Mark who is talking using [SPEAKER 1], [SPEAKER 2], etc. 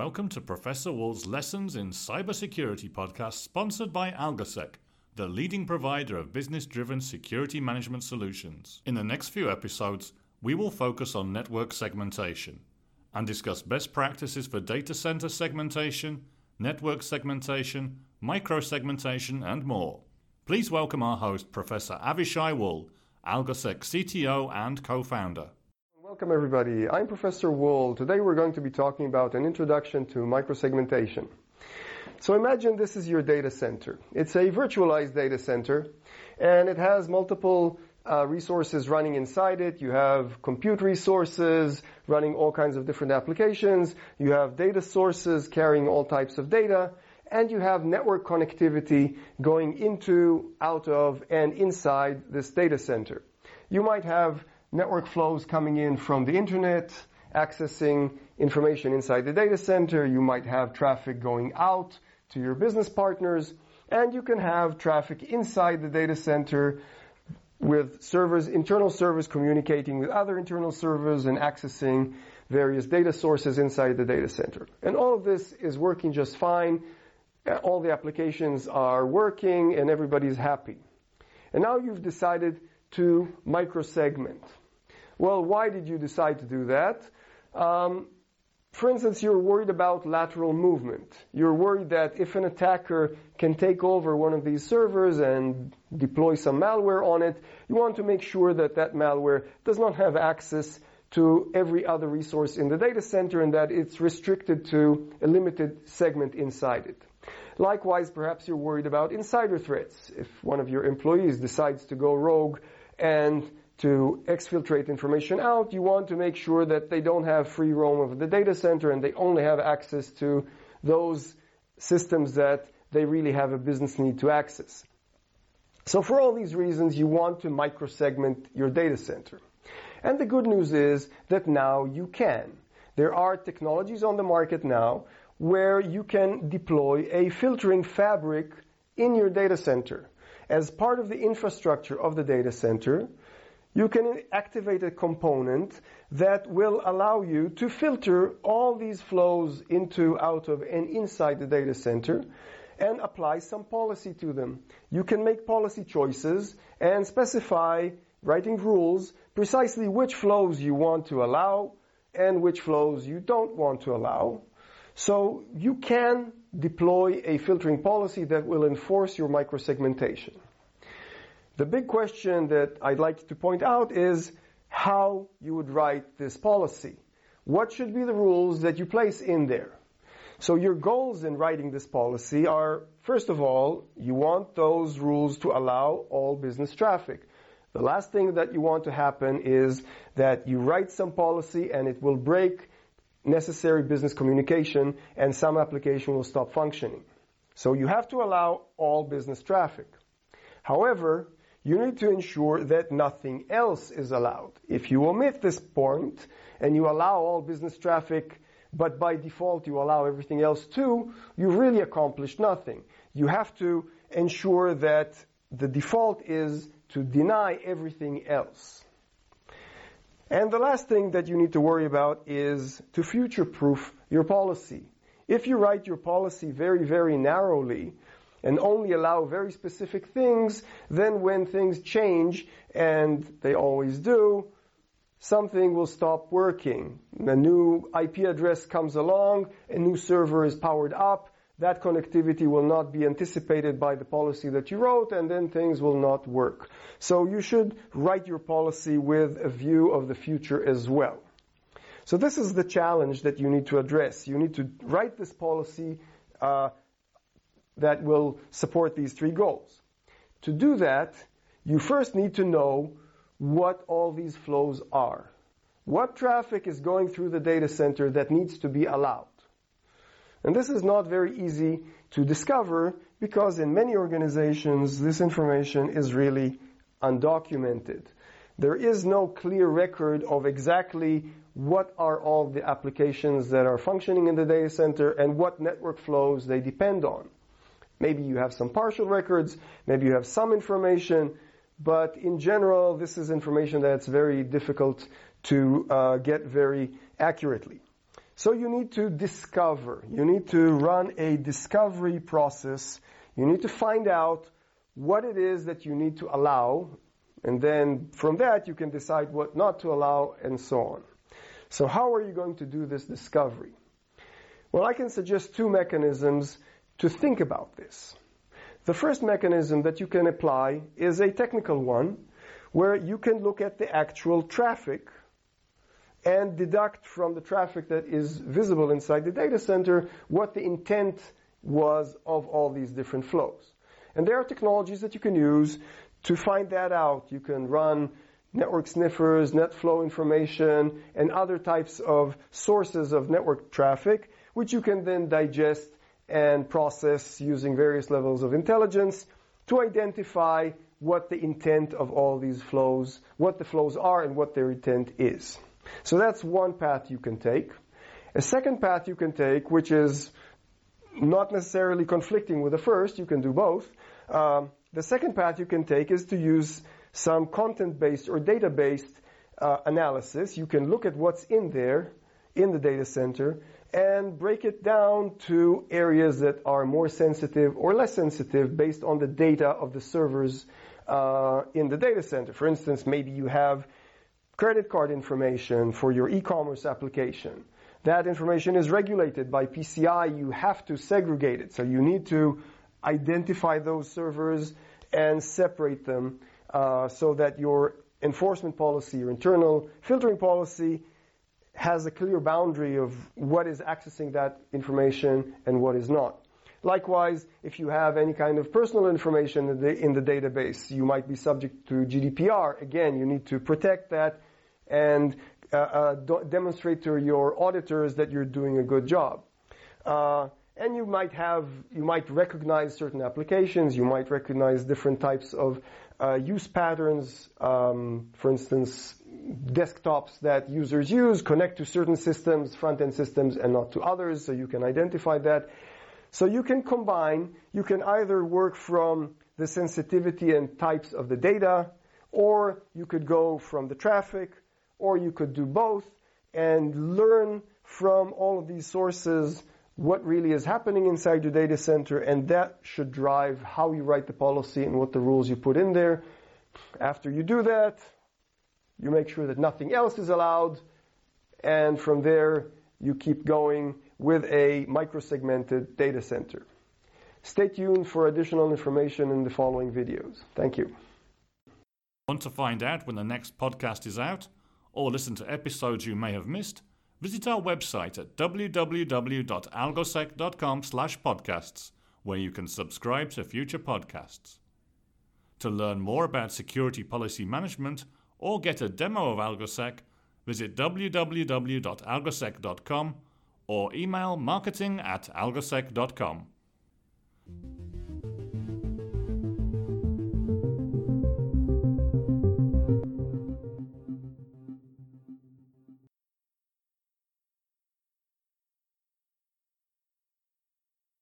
[SPEAKER 1] welcome to Professor Wool's Lessons in Cybersecurity podcast, sponsored by AlgoSec, the leading provider of business-driven security management solutions. In the next few episodes, we will focus on network segmentation and discuss best practices for data center segmentation, network segmentation, micro-segmentation, and more. Please welcome our host, Professor Avishai Wool, AlgoSec CTO and co-founder.
[SPEAKER 2] Welcome everybody, I'm Professor Wool. Today we're going to be talking about an introduction to microsegmentation. So imagine this is your data center. It's a virtualized data center and it has multiple resources running inside it. You have compute resources running all kinds of different applications. You have data sources carrying all types of data. And you have network connectivity going into, out of, and inside this data center. You might have network flows coming in from the internet, accessing information inside the data center. You might have traffic going out to your business partners. And you can have traffic inside the data center with servers, internal servers communicating with other internal servers and accessing various data sources inside the data center. And all of this is working just fine. All the applications are working and everybody's happy. And now you've decided to microsegment. Well, why did you decide to do that? For instance, you're worried about lateral movement. You're worried that if an attacker can take over one of these servers and deploy some malware on it, you want to make sure that that malware does not have access to every other resource in the data center and that it's restricted to a limited segment inside it. Likewise, perhaps you're worried about insider threats. If one of your employees decides to go rogue and to exfiltrate information out, you want to make sure that they don't have free roam of the data center and they only have access to those systems that they really have a business need to access. So for all these reasons, you want to microsegment your data center. And the good news is that now you can. There are technologies on the market now where you can deploy a filtering fabric in your data center. As part of the infrastructure of the data center, you can activate a component that will allow you to filter all these flows into, out of, and inside the data center and apply some policy to them. You can make policy choices and specify, writing rules, precisely which flows you want to allow and which flows you don't want to allow. So you can deploy a filtering policy that will enforce your microsegmentation. The big question that I'd like to point out is how you would write this policy. What should be the rules that you place in there? So your goals in writing this policy are, first of all, you want those rules to allow all business traffic. The last thing that you want to happen is that you write some policy and it will break necessary business communication and some application will stop functioning. So you have to allow all business traffic. However, you need to ensure that nothing else is allowed. If you omit this point and you allow all business traffic, but by default you allow everything else too, you've really accomplished nothing. You have to ensure that the default is to deny everything else. And the last thing that you need to worry about is to future-proof your policy. If you write your policy very, very narrowly and only allow very specific things, then when things change, and they always do, something will stop working. A new IP address comes along, a new server is powered up, that connectivity will not be anticipated by the policy that you wrote, and then things will not work. So you should write your policy with a view of the future as well. So this is the challenge that you need to address. You need to write this policy that will support these three goals. To do that, you first need to know what all these flows are. What traffic is going through the data center that needs to be allowed? And this is not very easy to discover because in many organizations this information is really undocumented. There is no clear record of exactly what are all the applications that are functioning in the data center and what network flows they depend on. Maybe you have some partial records, maybe you have some information, but in general this is information that's very difficult to get very accurately. So you need to discover. You need to run a discovery process. You need to find out what it is that you need to allow, and then from that you can decide what not to allow, and so on. So how are you going to do this discovery? Well, I can suggest two mechanisms to think about this. The first mechanism that you can apply is a technical one, where you can look at the actual traffic and deduct from the traffic that is visible inside the data center what the intent was of all these different flows. And there are technologies that you can use to find that out. You can run network sniffers, net flow information, and other types of sources of network traffic, which you can then digest and process using various levels of intelligence to identify what the intent of all these flows, what the flows are and what their intent is. So that's one path you can take. A second path you can take, which is not necessarily conflicting with the first, you can do both. The second path you can take is to use some content-based or data-based analysis. You can look at what's in there, in the data center, and break it down to areas that are more sensitive or less sensitive based on the data of the servers in the data center. For instance, maybe you have credit card information for your e-commerce application. That information is regulated by PCI. You have to segregate it. So you need to identify those servers and separate them so that your enforcement policy, your internal filtering policy, has a clear boundary of what is accessing that information and what is not. Likewise, if you have any kind of personal information in the database, you might be subject to GDPR. Again, you need to protect that and demonstrate to your auditors that you're doing a good job. And you might recognize certain applications, you might recognize different types of use patterns. For instance, desktops that users use connect to certain systems, front-end systems, and not to others, so you can identify that. So you can combine, you can either work from the sensitivity and types of the data, or you could go from the traffic, or you could do both and learn from all of these sources what really is happening inside your data center, and that should drive how you write the policy and what the rules you put in there. After you do that, you make sure that nothing else is allowed, and from there you keep going with a microsegmented data center. Stay tuned for additional information in the following videos. Thank you.
[SPEAKER 1] Want to find out when the next podcast is out, or listen to episodes you may have missed? Visit our website at www.algosec.com/podcasts, where you can subscribe to future podcasts. To learn more about security policy management or get a demo of AlgoSec, visit www.algosec.com or email marketing@algosec.com.